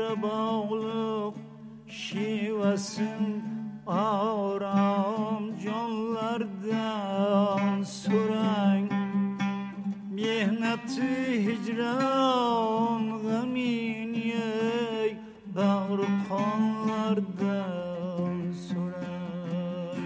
bağlıq şivasin aram canlardan soran mihneti hicran gamin yey bağrı kanlardan soran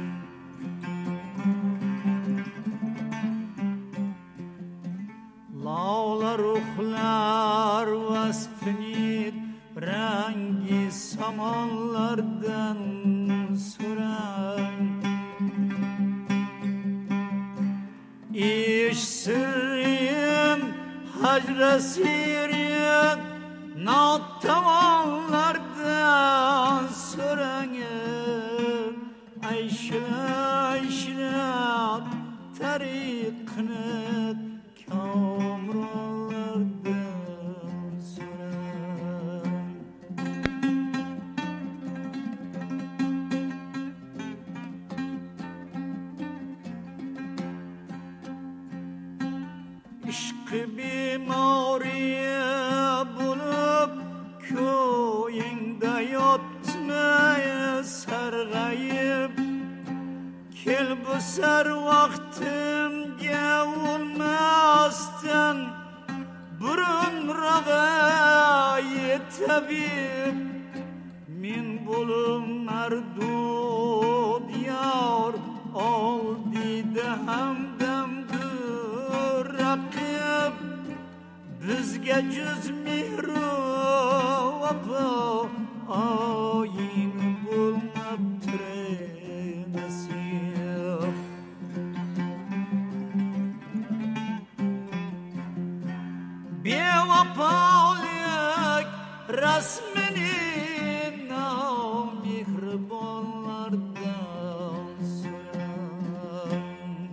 lağlar uxlar vaspinit rengi samanlardan soran iş sırrım hacra siriyat natavanlardan soran ayşilat tariqini kamronlardan soran ishqi bemoriya bo'lib ko'yingda yotmay sarg'ayib kel bu sar vaqtimga o'lmasdan burunrog'a yetabib men bo'lib mardud yor oldida hamdamdir raqib bizga juz mehru vafo oyin bo'lmabdir nasib bevafolik rasmini mehribonlardan so'rang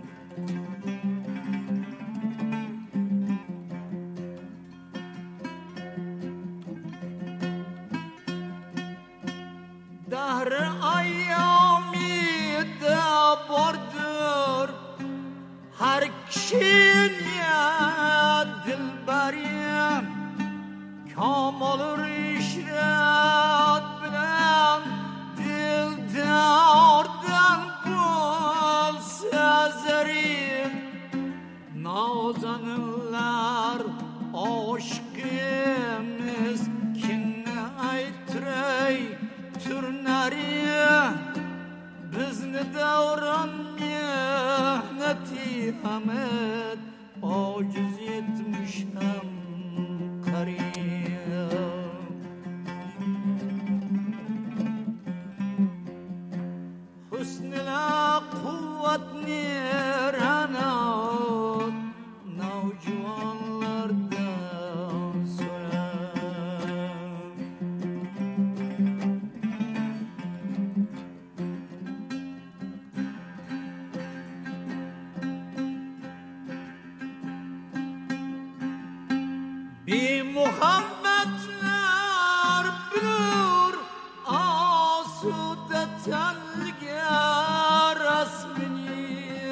dahri ayyomida bordir har kishiga dilbarim kamol ishrat bilan dildordan bo'lsa zarin nozaninlar oshqimiz kimni aytiray turnari bizni davron mehnati hamid ojiz yetmish ham qariyb husnila quvvatni ranot navjuvonlardan so'rang bemuhabbatlar bilur osuda tanliga rasmini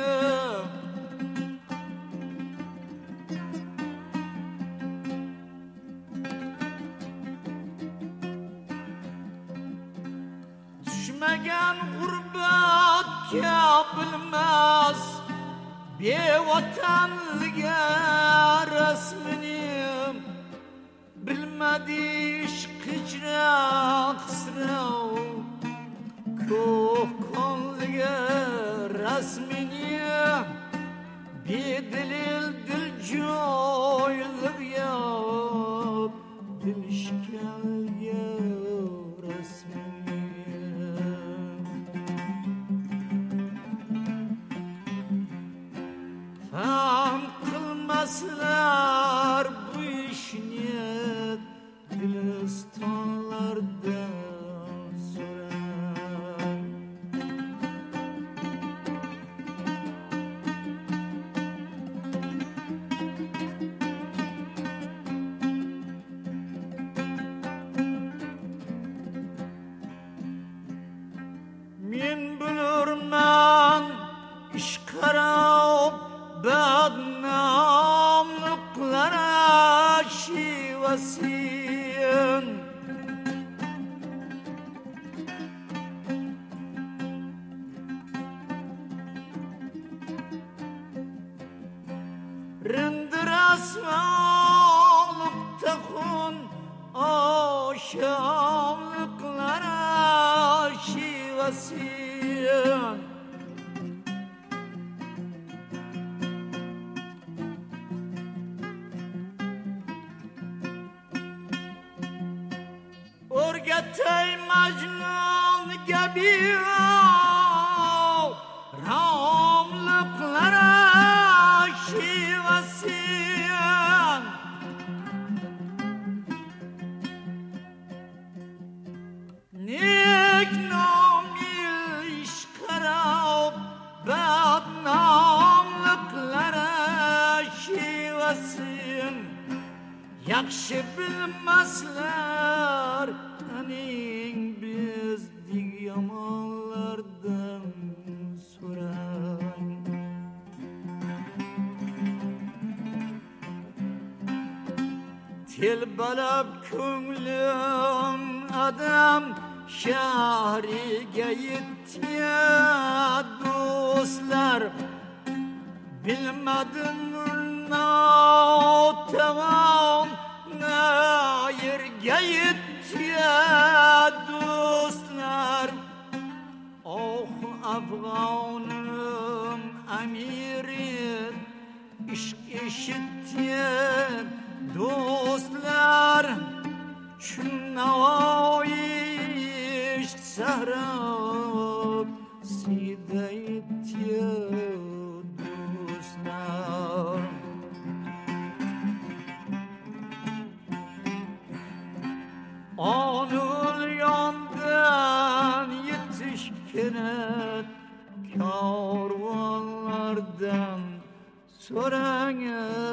tushmagan g'urbatga bilmas bevatanliga rasmini bilmadi ishq ichra qisrov ko'k qonliga rasmini bedilil diljoyliq yo'q dilishganliga rasmini fahm qilmaslar bu ishni dilistonlardan so'rang men bilurman ishqarob badnomliqlara shivasin Rindiraslılıkta kun aşağılıklara şivasıyım. Orgatay Majnun gibi ramlıklara şivasıyım. Nek namil işkarab badnamlıklara şivasıyım. Yaxşı bilmezler aning bizdik yamanlardan so'rang. Telbalab ko'nglim adam shahriga yetdi do'stlar. Bilmadim notavon yerga yetdi do'stlar. Oh Afg'onim amiri ishq eshitdi do'stlar. Chun Navoiy ishq sahrab sida yetdi do'stlar. Onul yondan yetişkinet karvanlardan so'rang